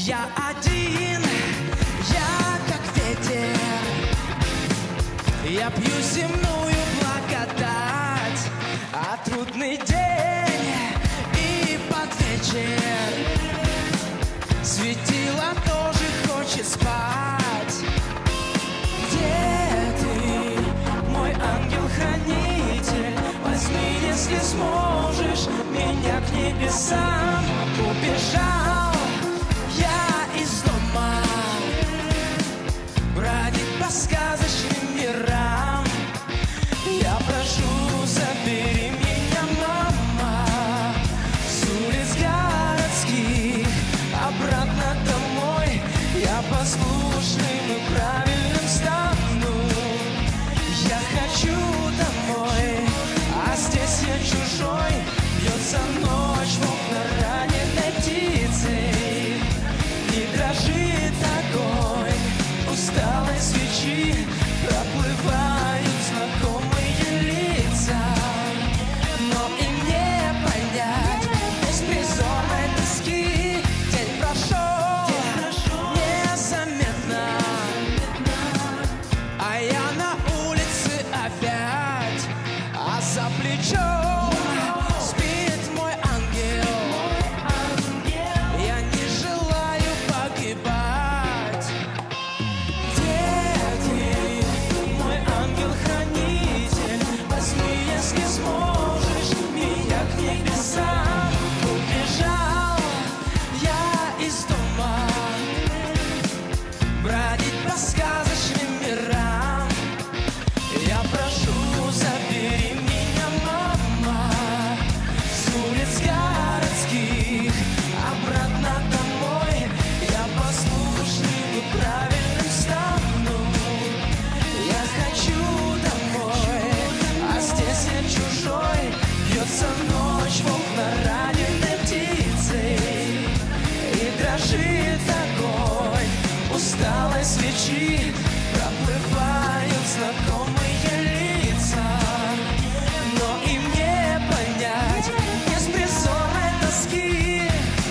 Я один, я как ветер, я пью земную благодать, а трудный день и под вечер светило тоже хочет спать. Где ты, мой ангел-хранитель? Возьми, если сможешь, меня к небесам. Убежал я из дома, бродить по сказочным мирам. Я прошу, забери меня, мама, с улиц городских обратно домой. Я послушным и правильным стану. Я хочу домой, а здесь я чужой. Бьется ночь в окна раненой птицей, и дрожит огонь усталой свечи. Проплывают знакомые лица, но им не понять беспризорной тоски. День прошел незаметно, а я на улице опять, а за плечом спит мой ангел. Я не желаю погибать. Где ты, мой ангел-хранитель? Возьми, если сможешь, меня к небесам. Убежал я из дома, бродить по сказочным мирам. Я прошу, забери меня, мама, с улиц городских обратно домой. Я послушным и правильным стану. Я хочу домой, а здесь я чужой. Бьется ночь в окна раненой птицей, и дрожит огонь усталой свечи. Проплывают знакомые лица, но им не понять беспризорной тоски.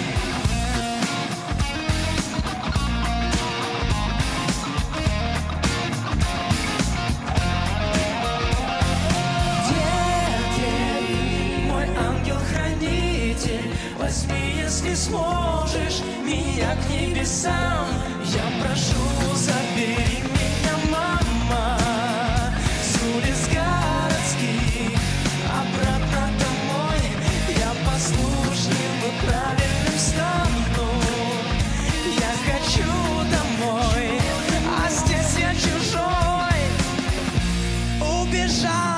Где ты, мой ангел-хранитель? Возьми, если сможешь, меня к небесам. Я прошу, забери меня, мама, с улиц городских обратно домой. Я послушным и правильным стану. Я хочу домой, а здесь я чужой. Убежал